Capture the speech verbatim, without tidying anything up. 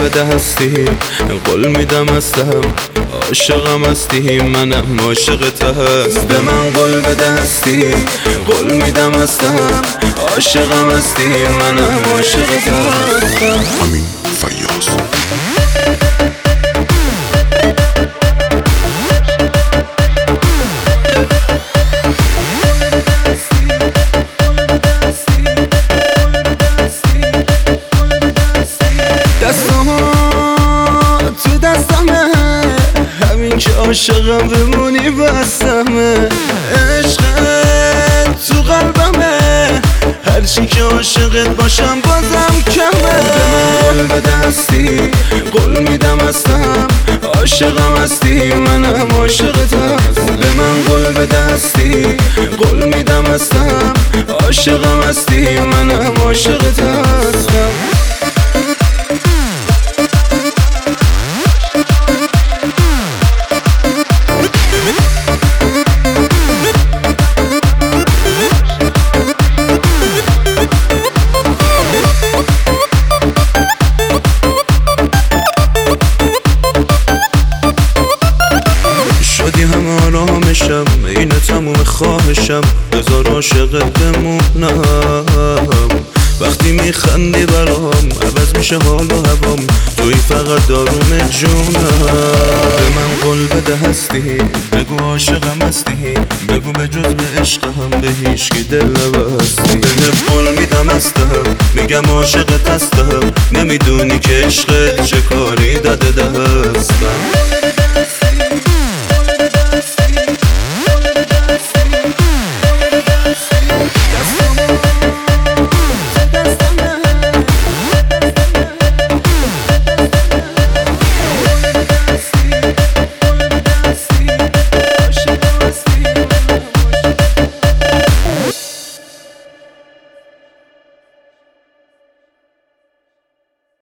بده هستی، قول میدم هستم عاشقم هستی، منم عاشقت هست. به من قول بده هستی، قول میدم هستم عاشقم هستی، منم عاشقت هستم. امین فیاض. تو دستمه همین که عاشقم بمونی بستمه، عشقت تو قلبمه هرچی که عاشقت باشم بازم کمه. به من قول بده هستی، قول میدم هستم عاشقم هستی، منم عاشقت هست. به من قول بده هستی، قول میدم هستم عاشقم هستی، منم عاشقت هستم. شدی همه آرامشم، این تموم خواهشم، بذار عاشقت بمونم. وقتی میخندی برام عوض میشه حال و هوام، توی فقط داروم جونم. به من قول بده هستی، بگو عاشقم هستی، بگو به جز به عشقم به هیچکی دل نبستی. بهت قول میدم هستم، میگم عاشقت هستم، نمیدونی که عشقت چه کاری داده دستم.